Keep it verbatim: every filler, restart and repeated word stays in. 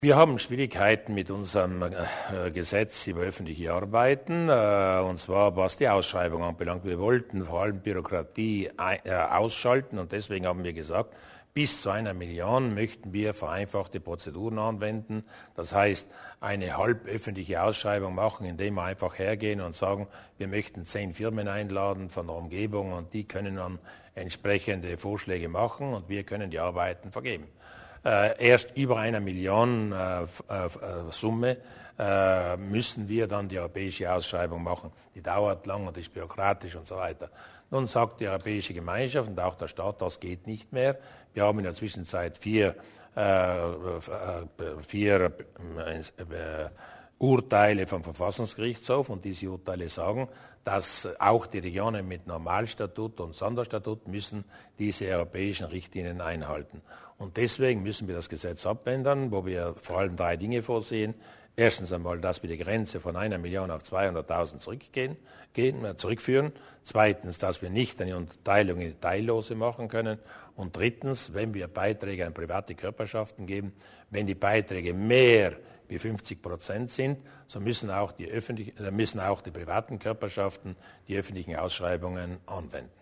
Wir haben Schwierigkeiten mit unserem äh, Gesetz über öffentliche Arbeiten, äh, und zwar was die Ausschreibung anbelangt. Wir wollten vor allem Bürokratie äh, ausschalten und deswegen haben wir gesagt, bis zu einer Million möchten wir vereinfachte Prozeduren anwenden. Das heißt, eine halböffentliche Ausschreibung machen, indem wir einfach hergehen und sagen, wir möchten zehn Firmen einladen von der Umgebung und die können dann entsprechende Vorschläge machen und wir können die Arbeiten vergeben. Äh, erst über einer Million äh, äh, Summe äh, müssen wir dann die europäische Ausschreibung machen. Die dauert lang und ist bürokratisch und so weiter. Nun sagt die Europäische Gemeinschaft und auch der Staat, das geht nicht mehr. Wir haben in der Zwischenzeit vier, äh, vier äh, Urteile vom Verfassungsgerichtshof und diese Urteile sagen, dass auch die Regionen mit Normalstatut und Sonderstatut müssen diese europäischen Richtlinien einhalten. Und deswegen müssen wir das Gesetz abändern, wo wir vor allem drei Dinge vorsehen. Erstens einmal, dass wir die Grenze von einer Million auf zweihunderttausend zurückgehen, gehen, äh, zurückführen. Zweitens, dass wir nicht eine Unterteilung in Teillose machen können. Und drittens, wenn wir Beiträge an private Körperschaften geben, wenn die Beiträge mehr wie fünfzig Prozent sind, so müssen auch die, öffentlich, müssen auch die privaten Körperschaften die öffentlichen Ausschreibungen anwenden.